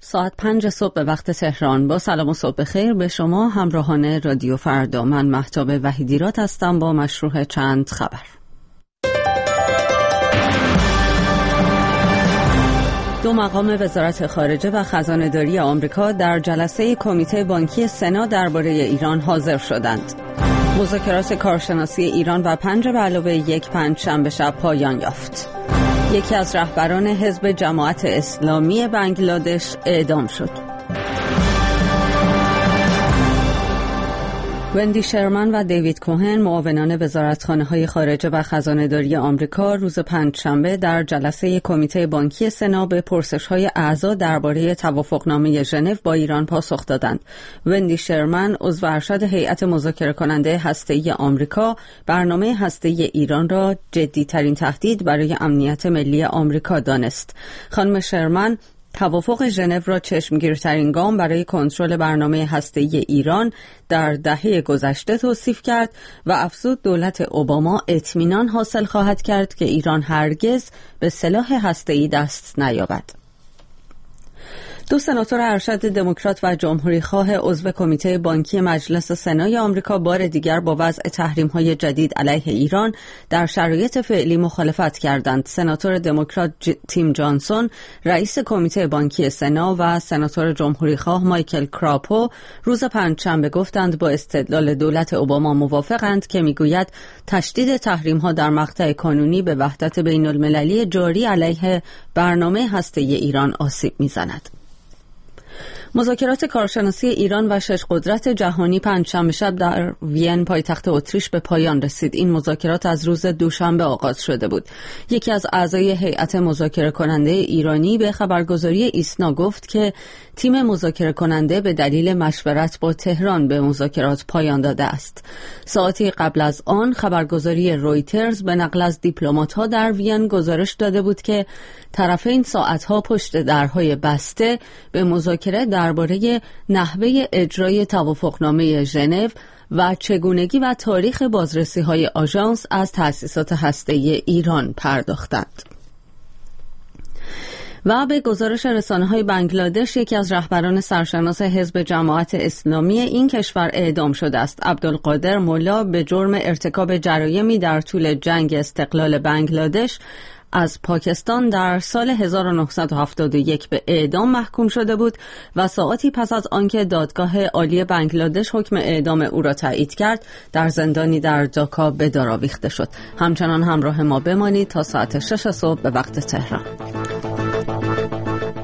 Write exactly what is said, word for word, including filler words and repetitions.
ساعت پنج صبح به وقت تهران. با سلام و صبح بخیر به شما همراهان رادیو فردا. من مهتاب وحیدیرات هستم با مشروع چند خبر. دو مقام وزارت خارجه و خزانه‌داری آمریکا در جلسه کمیته بانکی سنا درباره ایران حاضر شدند. مذاکرات کارشناسی ایران و پنج به علاوه یک پنجشنبه شب پایان یافت. یکی از رهبران حزب جماعت اسلامی بنگلادش اعدام شد. وندی شرمن و دیوید کوهن معاونان وزارتخانه‌های خارجه و خزانه‌داری آمریکا روز پنجشنبه در جلسه کمیته بانکی سنا به پرسش‌های اعضا درباره توافقنامه ژنو با ایران پاسخ دادند. وندی شرمن عضو ارشد هیئت مذاکره کننده هسته‌ای آمریکا برنامه هسته‌ای ایران را جدی‌ترین تهدید برای امنیت ملی آمریکا دانست. خانم شرمن توافق ژنو را چشمگیرترین گام برای کنترل برنامه هسته‌ای ایران در دهه گذشته توصیف کرد و افزود دولت اوباما اطمینان حاصل خواهد کرد که ایران هرگز به سلاح هسته‌ای دست نیابد. دو سناتور ارشد دموکرات و جمهوری‌خواه عضو کمیته بانکی مجلس سنای آمریکا بار دیگر با وضع تحریم‌های جدید علیه ایران در شرایط فعلی مخالفت کردند. سناتور دموکرات ج... تیم جانسون رئیس کمیته بانکی سنا و سناتور جمهوری‌خواه مایکل کراپو روز پنجشنبه گفتند با استدلال دولت اوباما موافقند که میگوید تشدید تحریم‌ها در مقطع کانونی به وحدت بین‌المللی جاری علیه برنامه هسته‌ای ایران آسیب می‌زند. مذاکرات کارشناسی ایران و شش قدرت جهانی پنجشنبه شب در وین پایتخت اتریش به پایان رسید. این مذاکرات از روز دوشنبه آغاز شده بود. یکی از اعضای هیئت مذاکره کننده ایرانی به خبرگزاری ایسنا گفت که تیم مذاکره کننده به دلیل مشورت با تهران به مذاکرات پایان داده است. ساعتی قبل از آن خبرگزاری رویترز به نقل از دیپلمات‌ها در وین گزارش داده بود که طرفین ساعت‌ها پشت درهای بسته به مذاکره درباره نحوه اجرای توافقنامه ژنو و چگونگی و تاریخ بازرسی‌های آژانس از تأسیسات هسته‌ای ایران پرداختند. و به گزارش رسانه‌های بنگلادش یکی از رهبران سرشناس حزب جماعت اسلامی این کشور اعدام شده است. عبدالقادر مولا به جرم ارتکاب جرایمی در طول جنگ استقلال بنگلادش از پاکستان در سال هزار و نهصد و هفتاد و یک به اعدام محکوم شده بود و ساعتی پس از آنکه دادگاه عالی بنگلادش حکم اعدام او را تایید کرد در زندانی در داکا به دار آویخته شد. همچنان همراه ما بمانید تا ساعت شش صبح به وقت تهران.